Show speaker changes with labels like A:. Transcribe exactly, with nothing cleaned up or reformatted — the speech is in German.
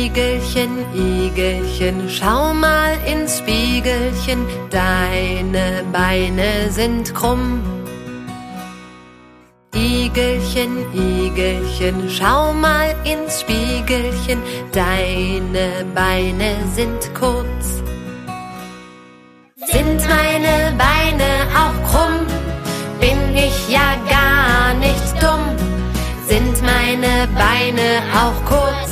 A: Igelchen, Igelchen, schau mal ins Spiegelchen, deine Beine sind krumm. Igelchen, Igelchen, schau mal ins Spiegelchen, deine Beine sind kurz. Sind meine Beine auch krumm? Bin ich ja gar nicht dumm. Sind meine Beine auch kurz?